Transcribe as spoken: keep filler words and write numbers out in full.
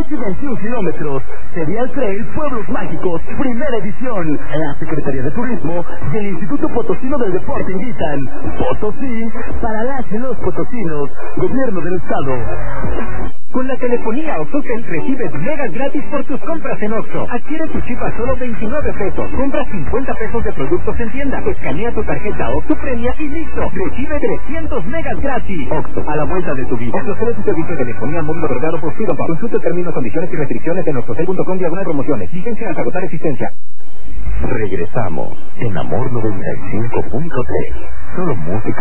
diez y veintiún kilómetros. Serial Trail Pueblos Mágicos, primera edición. La Secretaría de Turismo y el Instituto Potosino del Deporte invitan. Potosí para las y los potosinos. Gobierno del Estado. Con la telefonía Oxxo recibes megas gratis por tus compras en Oxxo. Adquiere tu chip a solo veintinueve pesos. Compra cincuenta pesos de productos en tienda. Escanea tu tarjeta Oxxo Premia y listo. Recibe trescientos megas gratis. Oxxo, a la vuelta de tu vida. Oxxo es un servicio de telefonía móvil otorgado por Freedom. Consulta términos, condiciones y restricciones en oxxocel punto com diagonal promociones. Vigencia hasta agotar existencia. Regresamos en Amor noventa y cinco punto tres. Solo música.